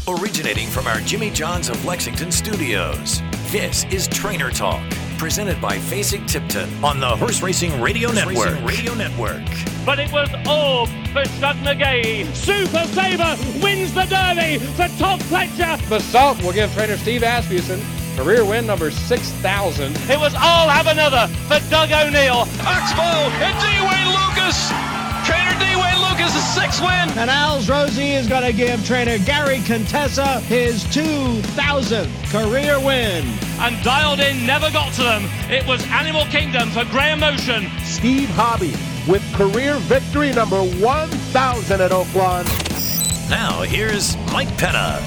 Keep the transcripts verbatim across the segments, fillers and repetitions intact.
Originating from our Jimmy John's of Lexington studios, this is Trainer Talk, presented by Fasig-Tipton on the Horse Racing Radio Network. Racing Radio Network. But it was all for Shug McGahee. Super Sabre wins the Derby for Todd Pletcher. The Salt will give trainer Steve Asmussen career win number six thousand. It was all have another for Doug O'Neill. Oxbow and D-Wayne Lucas. Trainer D-Wayne Lucas' sixth win. And Al's Rosie is going to give trainer Gary Contessa his two thousandth career win. And Dialed In never got to them. It was Animal Kingdom for Graham Motion. Steve Hobby with career victory number one thousand at Oaklawn. Now here's Mike Penna.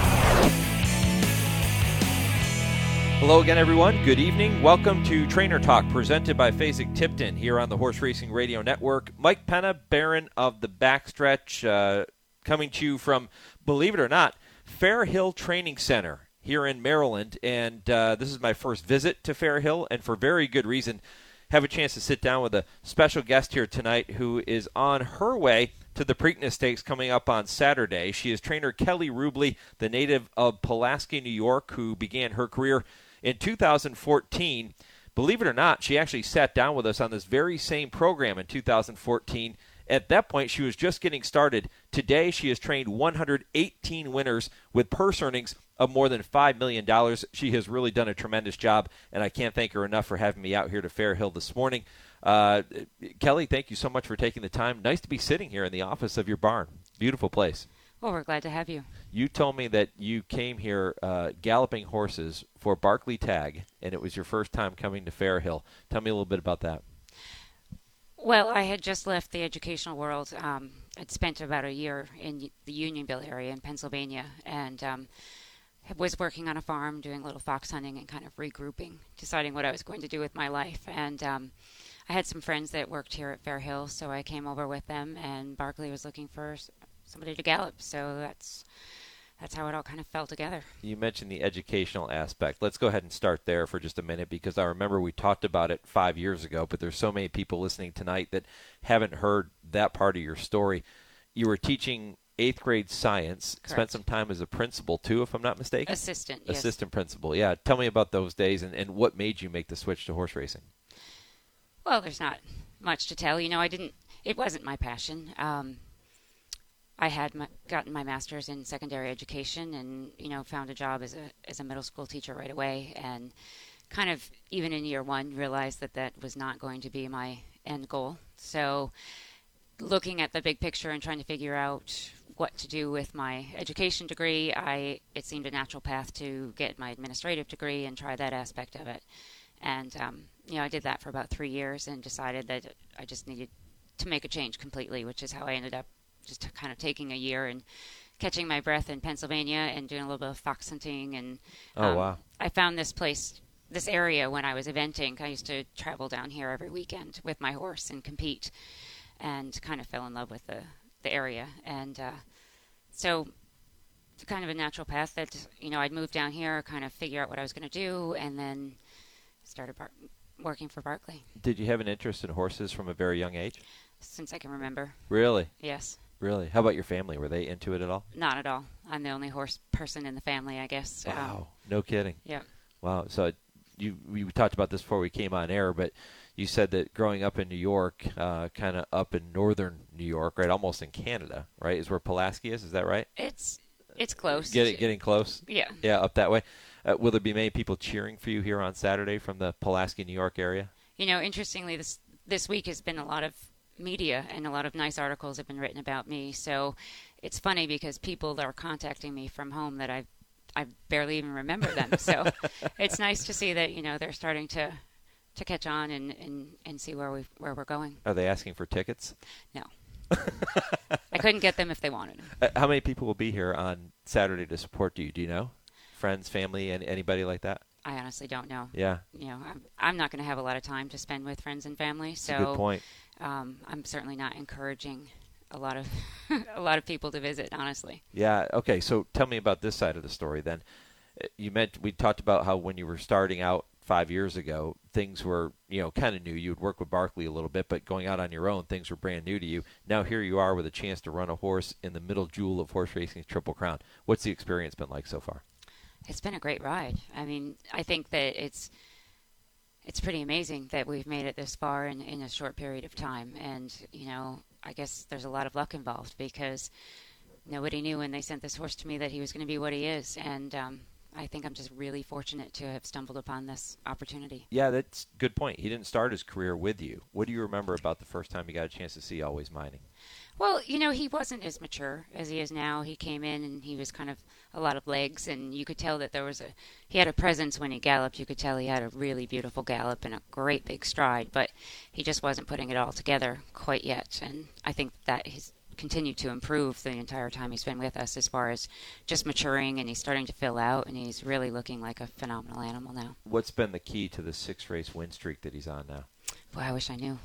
Hello again, everyone. Good evening. Welcome to Trainer Talk, presented by Fasig-Tipton here on the Horse Racing Radio Network. Mike Penna, Baron of the Backstretch, uh, coming to you from, believe it or not, Fair Hill Training Center here in Maryland. And uh, this is my first visit to Fair Hill, and for very good reason. Have a chance to sit down with a special guest here tonight who is on her way to the Preakness Stakes coming up on Saturday. She is trainer Kelly Rubley, the native of Pulaski, New York, who began her career in two thousand fourteen. Believe it or not, she actually sat down with us on this very same program in two thousand fourteen. At that point, she was just getting started. Today, she has trained one hundred eighteen winners with purse earnings of more than five million dollars. She has really done a tremendous job, and I can't thank her enough for having me out here to Fair Hill this morning. Uh, Kelly, thank you so much for taking the time. Nice to be sitting here in the office of your barn. Beautiful place. Well, we're glad to have you. You told me that you came here uh, galloping horses for Barclay Tagg, and it was your first time coming to Fair Hill. Tell me a little bit about that. Well, I had just left the educational world. Um, I'd spent about a year in the Unionville area in Pennsylvania, and um, was working on a farm, doing a little fox hunting and kind of regrouping, deciding what I was going to do with my life. And um, I had some friends that worked here at Fair Hill, so I came over with them, and Barclay was looking for somebody to gallop, so that's that's how it all kind of fell together. You mentioned the educational aspect. Let's go ahead and start there for just a minute, because I remember we talked about it five years ago, but there's so many people listening tonight that haven't heard that part of your story. You were teaching eighth grade science. Correct. Spent some time as a principal too, if I'm not mistaken. Assistant, yes. Assistant principal, yeah. Tell me about those days and, and what made you make the switch to horse racing. Well, there's not much to tell. You know, I didn't, it wasn't my passion. Um, I had my, gotten my master's in secondary education, and you know, found a job as a as a middle school teacher right away, and kind of even in year one realized that that was not going to be my end goal. So, looking at the big picture and trying to figure out what to do with my education degree, I it seemed a natural path to get my administrative degree and try that aspect of it. And um, you know, I did that for about three years and decided that I just needed to make a change completely, which is how I ended up just kind of taking a year and catching my breath in Pennsylvania and doing a little bit of fox hunting. And um, oh, wow. I found this place, this area when I was eventing. I used to travel down here every weekend with my horse and compete, and kind of fell in love with the, the area. And uh, so it's kind of a natural path that, you know, I'd move down here, kind of figure out what I was going to do, and then started bar- working for Barclay. Did you have an interest in horses from a very young age? Since I can remember. Really? Yes. Really? How about your family? Were they into it at all? Not at all. I'm the only horse person in the family, I guess. Wow. Um, no kidding. Yeah. Wow. So you we talked about this before we came on air, but you said that growing up in New York, uh, kind of up in northern New York, right, almost in Canada, right, is where Pulaski is. Is that right? It's it's close. Getting getting close. Yeah. Yeah, up that way. Uh, will there be many people cheering for you here on Saturday from the Pulaski, New York area? You know, interestingly, this this week has been a lot of media, and a lot of nice articles have been written about me. So it's funny because people are contacting me from home that I I barely even remember them. So it's nice to see that, you know, they're starting to to catch on and, and, and see where we where we're going. Are they asking for tickets? No. I couldn't get them if they wanted them. Uh, how many people will be here on Saturday to support you? Do you know? Friends, family, and anybody like that? I honestly don't know. Yeah. You know, I'm I'm not going to have a lot of time to spend with friends and family. So That's a good point. Um, I'm certainly not encouraging a lot of a lot of people to visit, honestly. Yeah. Okay. So tell me about this side of the story then. You meant we talked about how when you were starting out five years ago, things were, you know, kind of new. You would work with Barkley a little bit, but going out on your own, things were brand new to you. Now here you are with a chance to run a horse in the middle jewel of horse racing's Triple Crown. What's the experience been like so far? It's been a great ride. I mean, I think that it's it's pretty amazing that we've made it this far in, in a short period of time. And, you know, I guess there's a lot of luck involved because nobody knew when they sent this horse to me that he was going to be what he is. And um, I think I'm just really fortunate to have stumbled upon this opportunity. Yeah, that's a good point. He didn't start his career with you. What do you remember about the first time you got a chance to see Always Mining? Well, you know, he wasn't as mature as he is now. He came in and he was kind of a lot of legs, and you could tell that there was a, he had a presence when he galloped. You could tell he had a really beautiful gallop and a great big stride, but he just wasn't putting it all together quite yet. And I think that he's continued to improve the entire time he's been with us as far as just maturing, and he's starting to fill out, and he's really looking like a phenomenal animal now. What's been the key to the six-race win streak that he's on now? Boy, I wish I knew.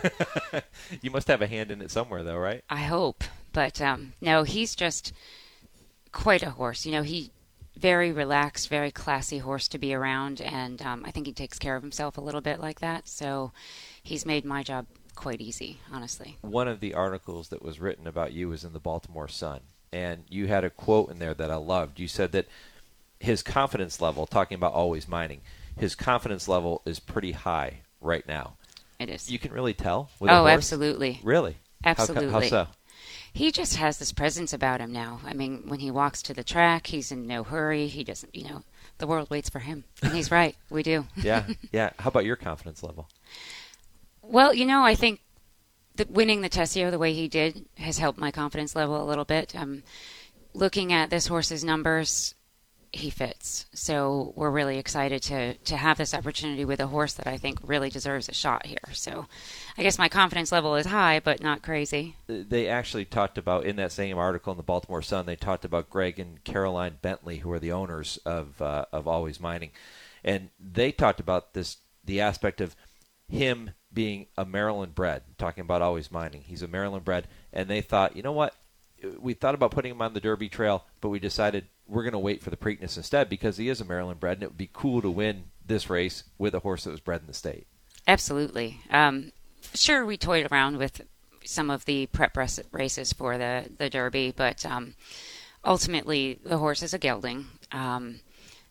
You must have a hand in it somewhere, though, right? I hope. But, um, no, he's just quite a horse. You know, he very relaxed, very classy horse to be around, and um, I think he takes care of himself a little bit like that. So he's made my job quite easy, honestly. One of the articles that was written about you was in the Baltimore Sun, and you had a quote in there that I loved. You said that his confidence level, talking about Always Mining, his confidence level is pretty high right now. It is. You can really tell with oh, a horse? Absolutely. Really? Absolutely. How, how so? He just has this presence about him now. I mean, when he walks to the track, he's in no hurry. He doesn't, you know, the world waits for him. And he's right. We do. Yeah. Yeah. How about your confidence level? Well, you know, I think that winning the Tessio the way he did has helped my confidence level a little bit. Um, looking at this horse's numbers, he fits. So we're really excited to, to have this opportunity with a horse that I think really deserves a shot here. So I guess my confidence level is high, but not crazy. They actually talked about, in that same article in the Baltimore Sun, they talked about Greg and Caroline Bentley, who are the owners of uh, of Always Mining. And they talked about this, the aspect of him being a Maryland bred, talking about Always Mining. He's a Maryland bred. And they thought, you know what? We thought about putting him on the Derby trail, but we decided we're going to wait for the Preakness instead because he is a Maryland bred, and it would be cool to win this race with a horse that was bred in the state. Absolutely. Um, sure, we toyed around with some of the prep races for the, the Derby, but um, ultimately the horse is a gelding. Um,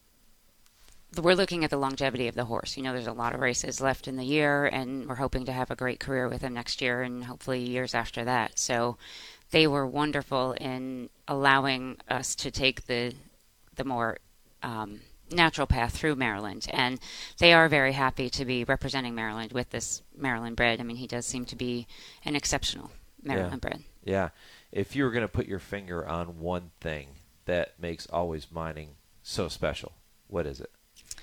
we're looking at the longevity of the horse. You know, there's a lot of races left in the year, and we're hoping to have a great career with him next year and hopefully years after that. So they were wonderful in allowing us to take the the more um, natural path through Maryland. And they are very happy to be representing Maryland with this Maryland bred. I mean, he does seem to be an exceptional Maryland yeah. bred. Yeah. If you were going to put your finger on one thing that makes Always Mining so special, what is it?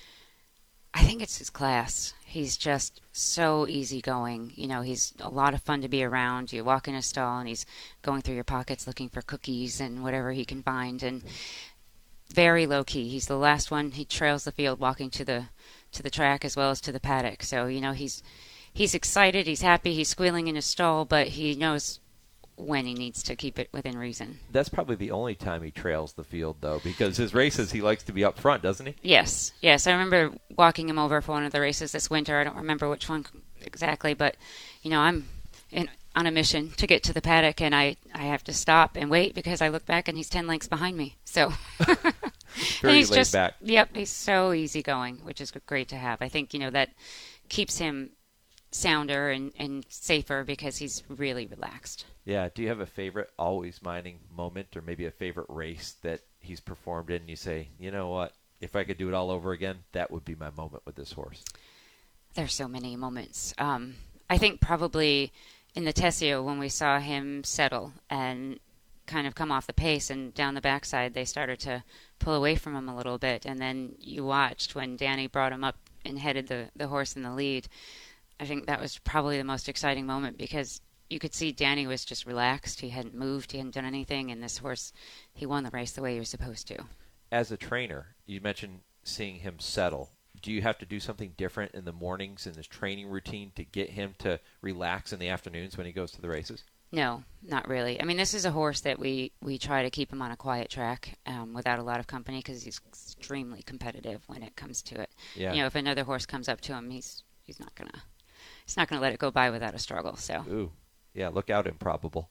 I think it's his class. He's just so easygoing. You know, he's a lot of fun to be around. You walk in a stall and he's going through your pockets looking for cookies and whatever he can find, and very low key. He's the last one. He trails the field walking to the to the track as well as to the paddock. So, you know, he's he's excited, he's happy, he's squealing in his stall, but he knows when he needs to keep it within reason. That's probably the only time he trails the field, though, because his races he likes to be up front, doesn't he? Yes, yes. I remember walking him over for one of the races this winter. I don't remember which one exactly, but, you know, I'm in, on a mission to get to the paddock, and I, I have to stop and wait because I look back and he's ten lengths behind me. So Very he's laid just, back. Yep, he's so easygoing, which is great to have. I think, you know, that keeps him sounder and, and safer because he's really relaxed. Yeah. Do you have a favorite Always Mining moment or maybe a favorite race that he's performed in and you say, you know what, if I could do it all over again, that would be my moment with this horse? There's so many moments. Um, I think probably in the Tessio when we saw him settle and kind of come off the pace and down the backside, they started to pull away from him a little bit. And then you watched when Danny brought him up and headed the, the horse in the lead. I think that was probably the most exciting moment because you could see Danny was just relaxed. He hadn't moved. He hadn't done anything. And this horse, he won the race the way he was supposed to. As a trainer, you mentioned seeing him settle. Do you have to do something different in the mornings in his training routine to get him to relax in the afternoons when he goes to the races? No, not really. I mean, this is a horse that we, we try to keep him on a quiet track um, without a lot of company because he's extremely competitive when it comes to it. Yeah. You know, if another horse comes up to him, he's he's not gonna he's not gonna let it go by without a struggle. So. Ooh, yeah. Look out, Improbable.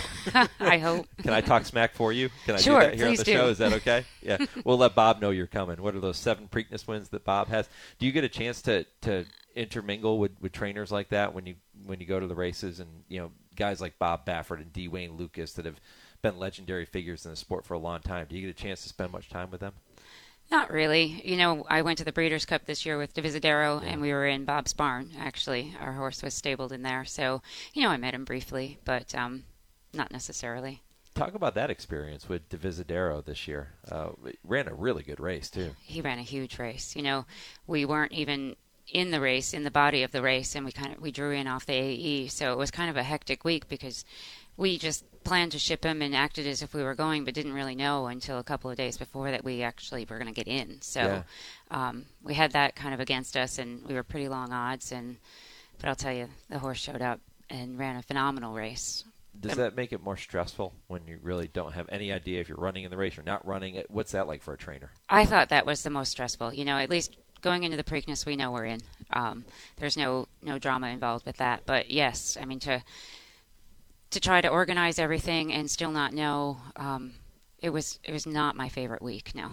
I hope. Can I talk smack for you? Can I sure, do that here on the do. show? Is that okay? Yeah. We'll let Bob know you're coming. What are those seven Preakness wins that Bob has? Do you get a chance to, to intermingle with, with trainers like that when you when you go to the races and, you know, guys like Bob Baffert and D. Wayne Lucas that have been legendary figures in the sport for a long time? Do you get a chance to spend much time with them? Not really. You know, I went to the Breeders' Cup this year with Divisadero, Yeah. and we were in Bob's barn, actually. Our horse was stabled in there. So, you know, I met him briefly, but um, not necessarily. Talk about that experience with Divisadero this year. Uh, ran a really good race, too. He ran a huge race. You know, we weren't even in the race, in the body of the race, and we kind of we drew in off the A E. So it was kind of a hectic week because we just planned to ship him and acted as if we were going, but didn't really know until a couple of days before that we actually were going to get in. So Yeah. um, we had that kind of against us, and we were pretty long odds. And but I'll tell you, the horse showed up and ran a phenomenal race. Does that make it more stressful when you really don't have any idea if you're running in the race or not running it? What's that like for a trainer? I thought that was the most stressful. You know, at least going into the Preakness, we know we're in. Um, there's no no drama involved with that. But yes, I mean to to try to organize everything and still not know. Um, it was it was not my favorite week. No.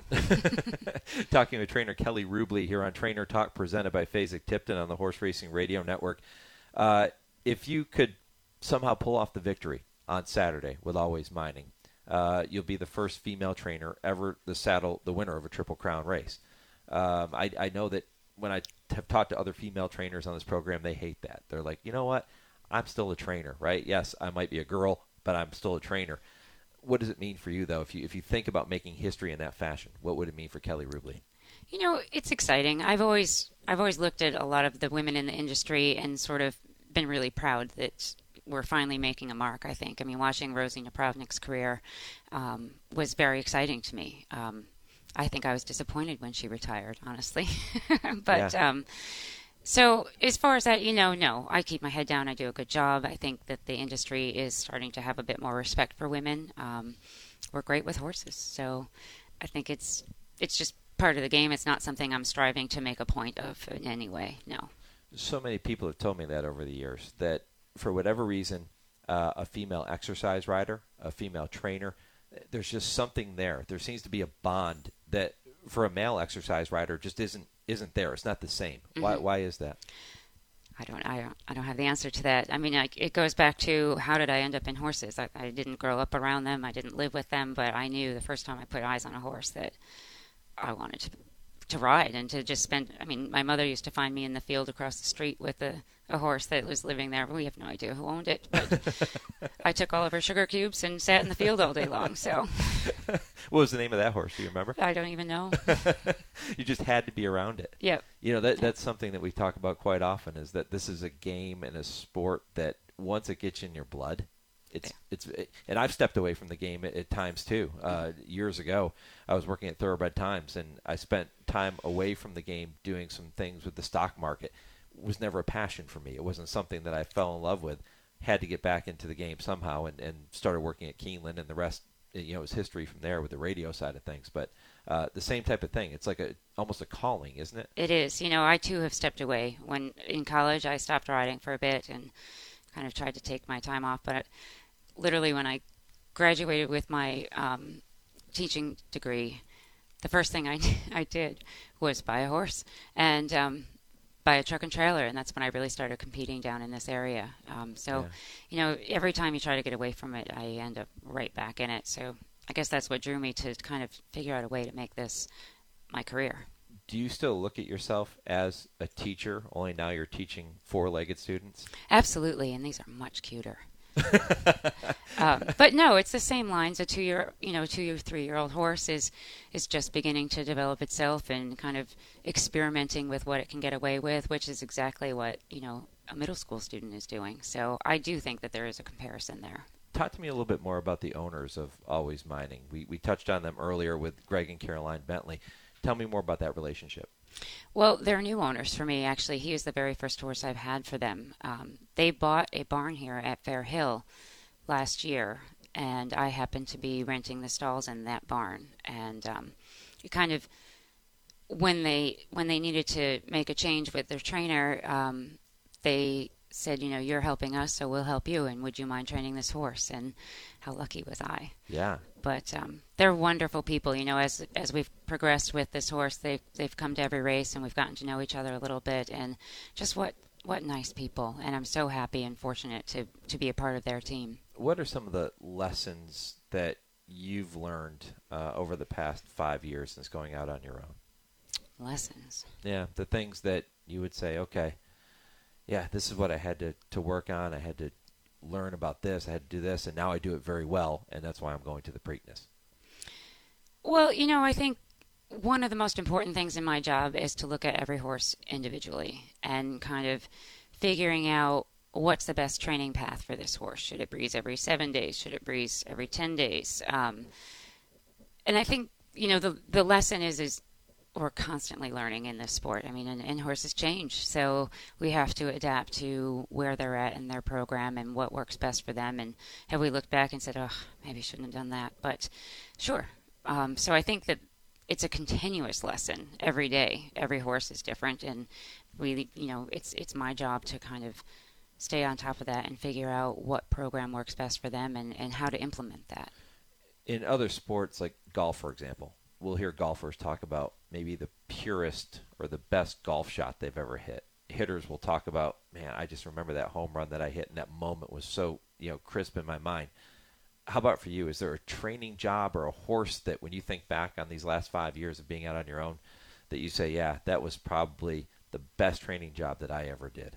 Talking with trainer Kelly Rubley here on Trainer Talk, presented by Fasig-Tipton on the Horse Racing Radio Network. Uh, if you could somehow pull off the victory on Saturday with Always Mining, uh, you'll be the first female trainer ever the saddle the winner of a Triple Crown race. Um, I, I know that when I have talked to other female trainers on this program, they hate that. They're like, you know what? I'm still a trainer, right? Yes, I might be a girl, but I'm still a trainer. What does it mean for you, though, if you if you think about making history in that fashion? What would it mean for Kelly Rubley? You know, it's exciting. I've always I've always looked at a lot of the women in the industry and sort of been really proud that we're finally making a mark, I think. I mean, watching Rosie Napravnik's career um, was very exciting to me. Um, I think I was disappointed when she retired, honestly. but Yeah. um, so as far as that, you know, no, I keep my head down. I do a good job. I think that the industry is starting to have a bit more respect for women. Um, we're great with horses. So I think it's it's just part of the game. It's not something I'm striving to make a point of in any way, no. So many people have told me that over the years, that for whatever reason, uh, a female exercise rider, a female trainer, there's just something there. There seems to be a bond that for a male exercise rider just isn't isn't there. It's not the same. Mm-hmm. Why why is that? I don't I don't I don't have the answer to that. I mean, I, it goes back to how did I end up in horses? I, I didn't grow up around them. I didn't live with them, but I knew the first time I put eyes on a horse that I wanted to to ride and to just spend. I mean, my mother used to find me in the field across the street with a, a horse that was living there. We have no idea who owned it, but I took all of her sugar cubes and sat in the field all day long. So, what was the name of that horse? Do you remember? I don't even know. You just had to be around it. Yep. You know, that that's something that we talk about quite often, is that this is a game and a sport that once it gets in your blood, it's yeah. it's it, and I've stepped away from the game at, at times too. Uh, years ago, I was working at Thoroughbred Times, and I spent time away from the game doing some things with the stock market. It was never a passion for me. It wasn't something that I fell in love with. Had to get back into the game somehow, and, and started working at Keeneland, and the rest, you know, is history from there with the radio side of things. But uh, the same type of thing. It's like a almost a calling, isn't it? It is. You know, I too have stepped away. When in college, I stopped riding for a bit and kind of tried to take my time off. But literally, when I graduated with my um, teaching degree, the first thing I I did was buy a horse and um, buy a truck and trailer, and that's when I really started competing down in this area. Um, so, yeah. you know, every time you try to get away from it, I end up right back in it. So I guess that's what drew me to kind of figure out a way to make this my career. Do you still look at yourself as a teacher, only now you're teaching four-legged students? Absolutely, and these are much cuter. um, but no, it's the same lines. A two-year, you know, two or three-year-old horse is is just beginning to develop itself and kind of experimenting with what it can get away with, which is exactly what, you know, a middle school student is doing. So I do think that there is a comparison there. Talk to me a little bit more about the owners of Always Mining. We we touched on them earlier with Greg and Caroline Bentley. Tell me more about that relationship. Well, they're new owners for me, actually. He was the very first horse I've had for them. Um, they bought a barn here at Fair Hill last year, and I happened to be renting the stalls in that barn. And um, it kind of, when they when they needed to make a change with their trainer, um, they said, you know, you're helping us, so we'll help you, and would you mind training this horse? And how lucky was I? Yeah. But um, they're wonderful people. You know, as as we've progressed with this horse, they've they've come to every race, and we've gotten to know each other a little bit. And just what what nice people. And I'm so happy and fortunate to to be a part of their team. What are some of the lessons that you've learned uh, over the past five years since going out on your own? Lessons. Yeah, the things that you would say, okay, yeah, this is what I had to, to work on. I had to learn about this. I had to do this, and now I do it very well, and that's why I'm going to the Preakness. Well, you know, I think one of the most important things in my job is to look at every horse individually and kind of figuring out what's the best training path for this horse. Should it breeze every seven days? Should it breeze every ten days? Um, and I think, you know, the the lesson is is we're constantly learning in this sport. I mean, and, and horses change, so we have to adapt to where they're at in their program and what works best for them. And have we looked back and said, oh, maybe I shouldn't have done that? But sure. Um, so I think that it's a continuous lesson every day. Every horse is different, and we, you know, it's it's my job to kind of stay on top of that and figure out what program works best for them and, and how to implement that. In other sports, like golf, for example, we'll hear golfers talk about maybe the purest or the best golf shot they've ever hit. Hitters will talk about, man, I just remember that home run that I hit, and that moment was so, you know, crisp in my mind. How about for you? Is there a training job or a horse that when you think back on these last five years of being out on your own that you say, yeah, that was probably the best training job that I ever did?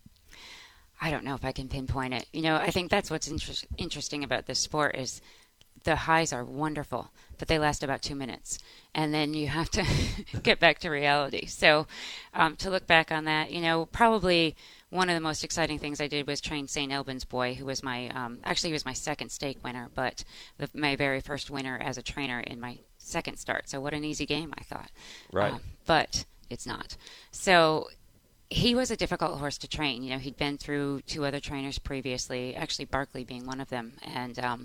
I don't know if I can pinpoint it. You know, I think that's what's inter- interesting about this sport is the highs are wonderful, but they last about two minutes. And then you have to get back to reality. So um, to look back on that, you know, probably one of the most exciting things I did was train Saint Albans Boy, who was my, um, actually he was my second stake winner, but the, my very first winner as a trainer in my second start. So what an easy game, I thought. Right. Um, but it's not. So he was a difficult horse to train. You know, he'd been through two other trainers previously, actually Barkley being one of them. And um,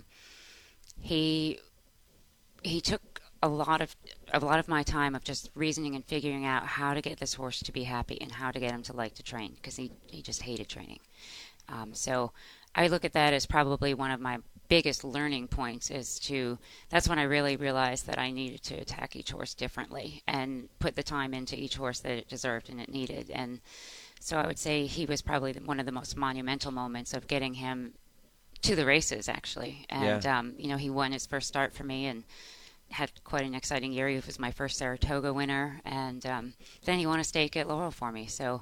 he he took a lot of a lot of my time of just reasoning and figuring out how to get this horse to be happy and how to get him to like to train, because he, he just hated training. Um, so I look at that as probably one of my biggest learning points is to, that's when I really realized that I needed to attack each horse differently and put the time into each horse that it deserved and it needed. And so I would say he was probably one of the most monumental moments of getting him to the races, actually. And, yeah. um, you know, he won his first start for me and had quite an exciting year. He was my first Saratoga winner. And um, then he won a stake at Laurel for me. So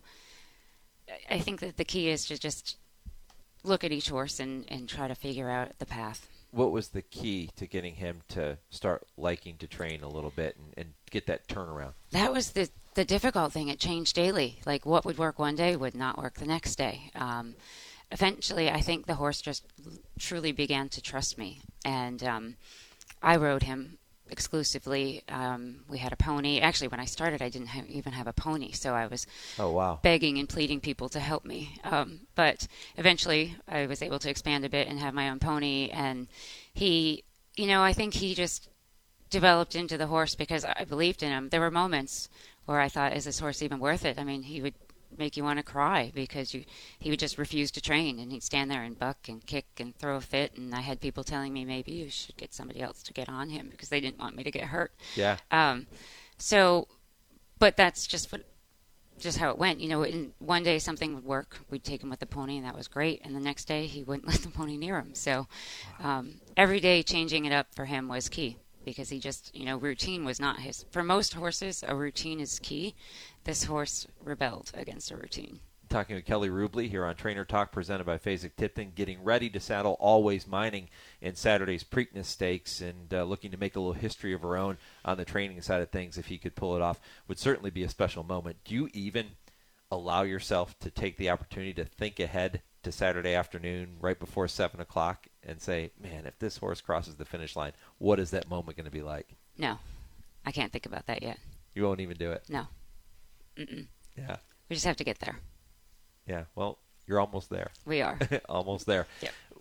I think that the key is to just look at each horse and, and try to figure out the path. What was the key to getting him to start liking to train a little bit and, and get that turnaround? That was the the difficult thing. It changed daily. Like what would work one day would not work the next day. Um, eventually, I think the horse just truly began to trust me. And um, I rode him exclusively. Um, we had a pony. Actually, when I started, I didn't have, even have a pony, so I was oh, wow. begging and pleading people to help me. Um, but eventually, I was able to expand a bit and have my own pony. And he, you know, I think he just developed into the horse because I believed in him. There were moments where I thought, is this horse even worth it? I mean, he would make you want to cry because you, he would just refuse to train, and he'd stand there and buck and kick and throw a fit. And I had people telling me maybe you should get somebody else to get on him because they didn't want me to get hurt. Yeah. Um, so, but that's just what, just how it went. You know, in, one day something would work. We'd take him with the pony, and that was great. And the next day he wouldn't let the pony near him. So, um, every day changing it up for him was key. Because he just, you know, routine was not his. For most horses, a routine is key. This horse rebelled against a routine. Talking with Kelly Rubley here on Trainer Talk, presented by Fasig-Tipton, getting ready to saddle Always Mining in Saturday's Preakness Stakes, and uh, looking to make a little history of her own on the training side of things. If he could pull it off, would certainly be a special moment. Do you even allow yourself to take the opportunity to think ahead to Saturday afternoon right before seven o'clock and say, man, if this horse crosses the finish line, what is that moment going to be like? No, I can't think about that yet. You won't even do it? No. Mm-mm. Yeah. We just have to get there. Yeah, well, you're almost there. We are. Almost there. Yep.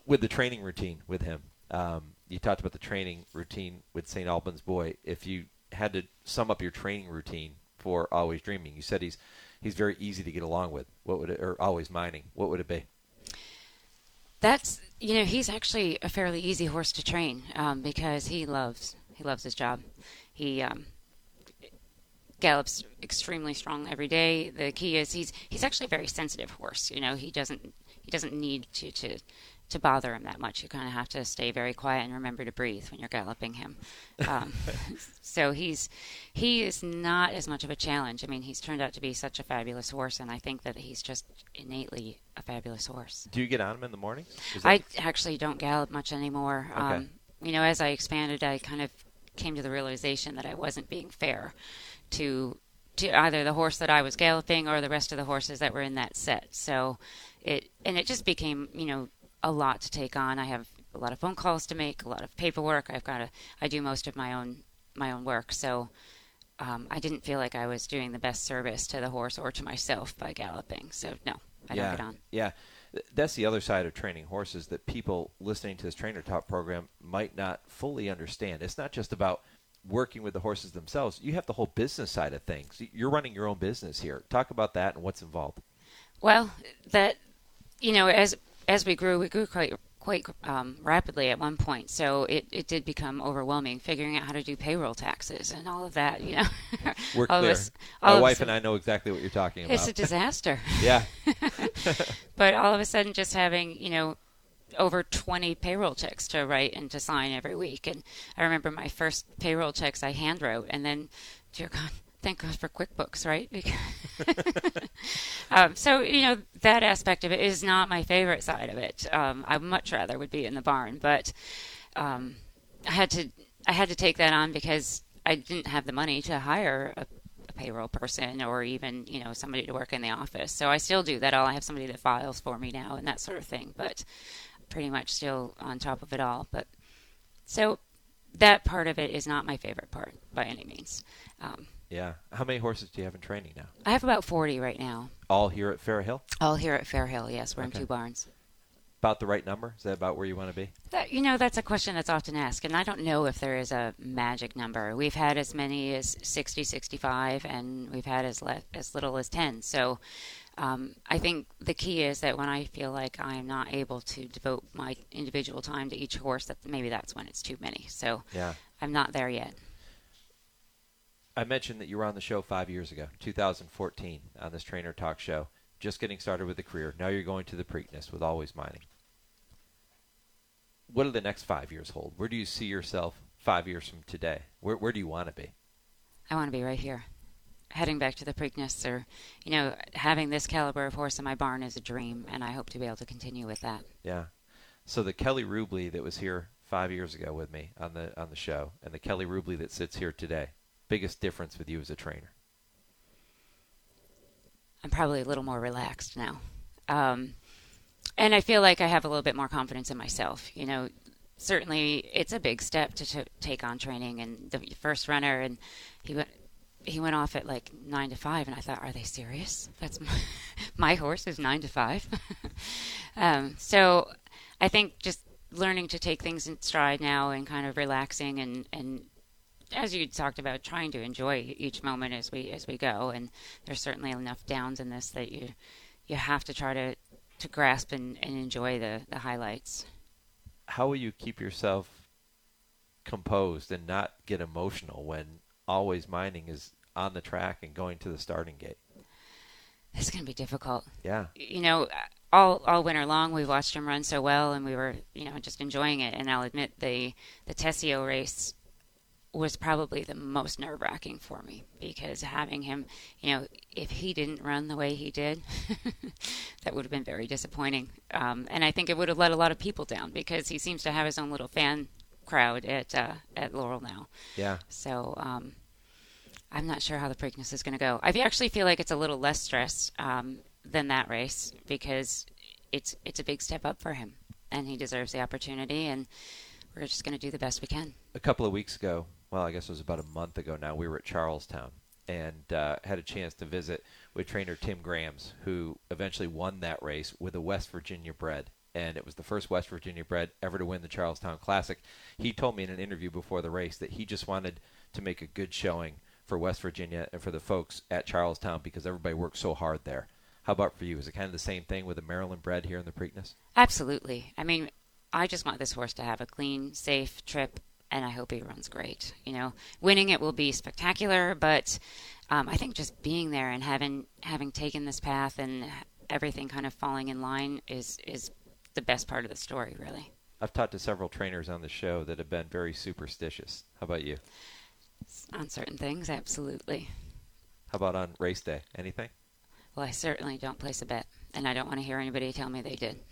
with the training routine with him, um, you talked about the training routine with Saint Albans Boy. If you had to sum up your training routine for Always Dreaming, you said he's he's very easy to get along with. What would it, or Always Mining? What would it be? That's, you know, he's actually a fairly easy horse to train um, because he loves he loves his job. He um, gallops extremely strong every day. The key is he's he's actually a very sensitive horse. You know, he doesn't he doesn't need to to, to bother him that much. You kind of have to stay very quiet and remember to breathe when you're galloping him. Um, so he's he is not as much of a challenge. I mean, he's turned out to be such a fabulous horse, and I think that he's just innately a fabulous horse. Do you get on him in the morning? That... I actually don't gallop much anymore. Okay. Um, you know, as I expanded, I kind of came to the realization that I wasn't being fair to to either the horse that I was galloping or the rest of the horses that were in that set. So it and it just became, you know, a lot to take on. I have a lot of phone calls to make, a lot of paperwork. I've got to I do most of my own my own work. So um, I didn't feel like I was doing the best service to the horse or to myself by galloping. So no, I yeah. don't get on. Yeah. That's the other side of training horses that people listening to this Trainer Talk program might not fully understand. It's not just about working with the horses themselves. You have the whole business side of things. You're running your own business here. Talk about that and what's involved. Well, that, you know, as as we grew, we grew quite quite um, rapidly at one point. So it, it did become overwhelming figuring out how to do payroll taxes and all of that, you know. We're clear. Us, My wife and I know exactly what you're talking about. It's a disaster. Yeah. But all of a sudden just having, you know, over twenty payroll checks to write and to sign every week. And I remember my first payroll checks I hand wrote, and then, dear God, thank God for QuickBooks, right? um, so, you know, that aspect of it is not my favorite side of it. Um, I much rather would be in the barn, but um, I had to I had to take that on because I didn't have the money to hire a, a payroll person or even, you know, somebody to work in the office. So I still do that all. I have somebody that files for me now and that sort of thing, but pretty much still on top of it all. But so that part of it is not my favorite part by any means. Um, yeah. How many horses do you have in training now? I have about forty right now. All here at Fair Hill? All here at Fair Hill, yes. We're okay. in two barns. About the right number? Is that about where you want to be? That, you know, that's a question that's often asked, and I don't know if there is a magic number. We've had as many as sixty, sixty-five, and we've had as, le- as little as ten. So um, I think the key is that when I feel like I'm not able to devote my individual time to each horse, that maybe that's when it's too many. So yeah. I'm not there yet. I mentioned that you were on the show five years ago, two thousand fourteen, on this Trainer Talk show, just getting started with the career. Now you're going to the Preakness with Always Mining. What do the next five years hold? Where do you see yourself five years from today? Where where do you want to be? I want to be right here, heading back to the Preakness. Or, you know, having this caliber of horse in my barn is a dream, and I hope to be able to continue with that. Yeah. So the Kelly Rubley that was here five years ago with me on the on the show, and the Kelly Rubley that sits here today, biggest difference with you as a trainer? I'm probably a little more relaxed now. Um, and I feel like I have a little bit more confidence in myself. You know, certainly it's a big step to t- take on training. And the first runner, and he went he went off at like nine to five, and I thought, are they serious? That's my, my horse is nine to five. um, so I think just learning to take things in stride now and kind of relaxing and, and as you talked about, trying to enjoy each moment as we as we go. And there's certainly enough downs in this that you you have to try to, to grasp and, and enjoy the, the highlights. How will you keep yourself composed and not get emotional when Always Mining is on the track and going to the starting gate? It's going to be difficult. Yeah. You know, all all winter long we watched him run so well, and we were, you know, just enjoying it. And I'll admit the the Tessio race was probably the most nerve-wracking for me, because having him, you know, if he didn't run the way he did, that would have been very disappointing. Um, and I think it would have let a lot of people down, because he seems to have his own little fan crowd at uh, at Laurel now. Yeah. So um, I'm not sure how the Preakness is going to go. I actually feel like it's a little less stress um, than that race, because it's it's a big step up for him, and he deserves the opportunity, and we're just going to do the best we can. A couple of weeks ago, well, I guess it was about a month ago now, we were at Charlestown and uh, had a chance to visit with trainer Tim Grams, who eventually won that race with a West Virginia bred. and it was the first West Virginia bred ever to win the Charlestown Classic. He told me in an interview before the race that he just wanted to make a good showing for West Virginia and for the folks at Charlestown because everybody works so hard there. How about for you? Is it kind of the same thing with a Maryland bred here in the Preakness? Absolutely. I mean, I just want this horse to have a clean, safe trip, and I hope he runs great. You know, winning it will be spectacular, but um, I think just being there and having having taken this path and everything kind of falling in line is is the best part of the story, really. I've talked to several trainers on the show that have been very superstitious. How about you? On certain things, absolutely. How about on race day? Anything? Well, I certainly don't place a bet, and I don't want to hear anybody tell me they did.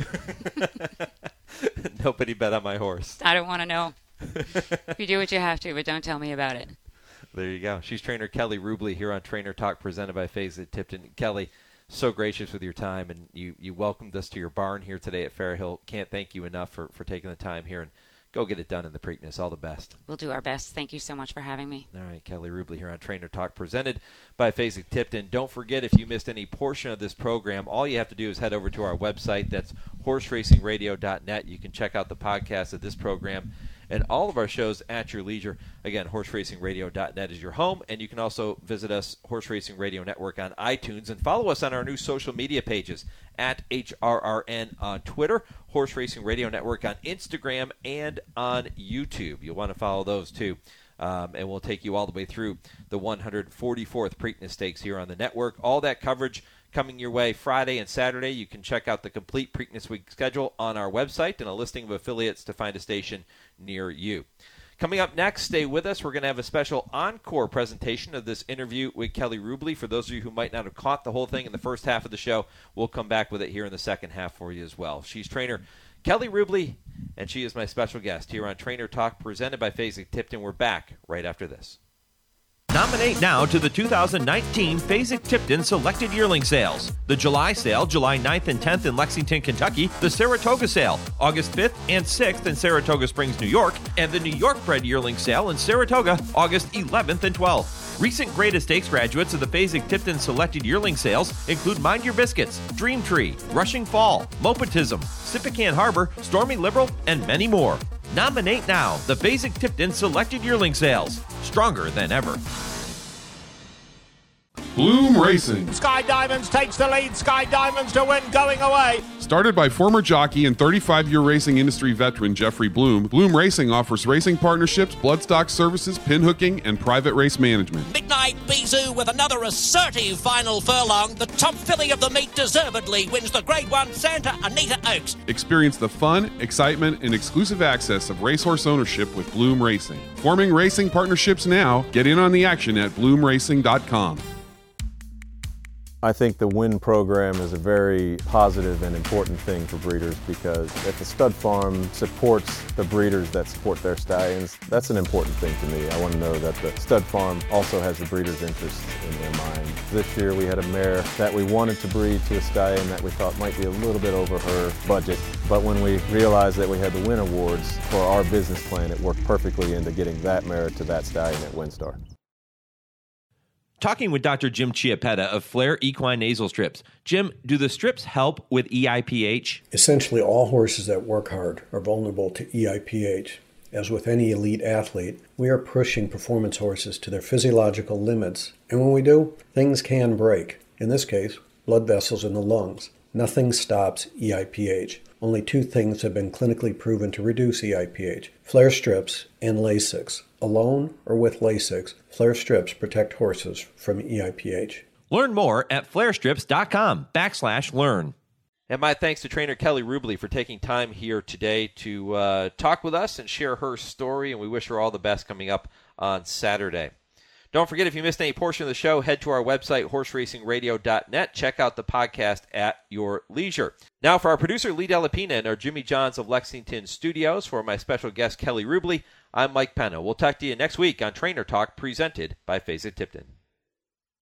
Nobody bet on my horse. I don't want to know. You do what you have to, but don't tell me about it. There you go. She's trainer Kelly Rubley here on Trainer Talk, presented by Fasig Tipton. Kelly, so gracious with your time, and you, you welcomed us to your barn here today at Fairhill. Can't thank you enough for, for taking the time here, and go get it done in the Preakness. All the best. We'll do our best. Thank you so much for having me. All right, Kelly Rubley here on Trainer Talk, presented by Fasig Tipton. Don't forget, if you missed any portion of this program, all you have to do is head over to our website. That's horse racing radio dot net. You can check out the podcast of this program and all of our shows at your leisure. Again, horse racing radio dot net is your home, and you can also visit us, Horse Racing Radio Network, on iTunes, and follow us on our new social media pages at H R R N on Twitter, Horse Racing Radio Network on Instagram, and on YouTube. You'll want to follow those too. Um, and we'll take you all the way through the one hundred forty-fourth Preakness Stakes here on the network. All that coverage coming your way Friday and Saturday. You can check out the complete Preakness Week schedule on our website and a listing of affiliates to find a station near you. Coming up next, stay with us. We're going to have a special encore presentation of this interview with Kelly Rubley. For those of you who might not have caught the whole thing in the first half of the show, we'll come back with it here in the second half for you as well. She's trainer Kelly Rubley, and she is my special guest here on Trainer Talk, presented by Fasig Tipton. We're back right after this. Nominate now to the two thousand nineteen Fasig Tipton Selected Yearling Sales. The July sale, July ninth and tenth in Lexington, Kentucky. The Saratoga sale, August fifth and sixth in Saratoga Springs, New York. And the New York Bred Yearling Sale in Saratoga, August eleventh and twelfth. Recent Greatest Stakes graduates of the Fasig Tipton Selected Yearling Sales include Mind Your Biscuits, Dream Tree, Rushing Fall, Mopetism, Sipican Harbor, Stormy Liberal, and many more. Nominate now. The Fasig Tipton Selected Yearling Sales. Stronger than ever. Bloom Racing. Sky Diamonds takes the lead. Sky Diamonds to win, going away. Started by former jockey and thirty-five-year racing industry veteran Jeffrey Bloom, Bloom Racing offers racing partnerships, bloodstock services, pinhooking, and private race management. Midnight Bisou with another assertive final furlong. The top filly of the meet deservedly wins the Grade one Santa Anita Oaks. Experience the fun, excitement, and exclusive access of racehorse ownership with Bloom Racing. Forming racing partnerships now. Get in on the action at bloom racing dot com. I think the WIN program is a very positive and important thing for breeders because if the stud farm supports the breeders that support their stallions, that's an important thing to me. I want to know that the stud farm also has the breeders' interests in their mind. This year we had a mare that we wanted to breed to a stallion that we thought might be a little bit over her budget, but when we realized that we had the WIN awards for our business plan, it worked perfectly into getting that mare to that stallion at WinStar. Talking with Doctor Jim Chiappetta of Flair Equine Nasal Strips. Jim, do the strips help with E I P H? Essentially, all horses that work hard are vulnerable to E I P H. As with any elite athlete, we are pushing performance horses to their physiological limits. And when we do, things can break. In this case, blood vessels in the lungs. Nothing stops E I P H. Only two things have been clinically proven to reduce E I P H: Flair strips and Lasix. Alone or with Lasix, Flair strips protect horses from E I P H. Learn more at flair strips dot com backslash learn. And my thanks to trainer Kelly Rubley for taking time here today to uh, talk with us and share her story, and we wish her all the best coming up on Saturday. Don't forget, if you missed any portion of the show, head to our website, horse racing radio dot net. Check out the podcast at your leisure. Now, for our producer, Lee Delapina, and our Jimmy Johns of Lexington studios, for my special guest, Kelly Rubley, I'm Mike Penna. We'll talk to you next week on Trainer Talk, presented by Fasig Tipton.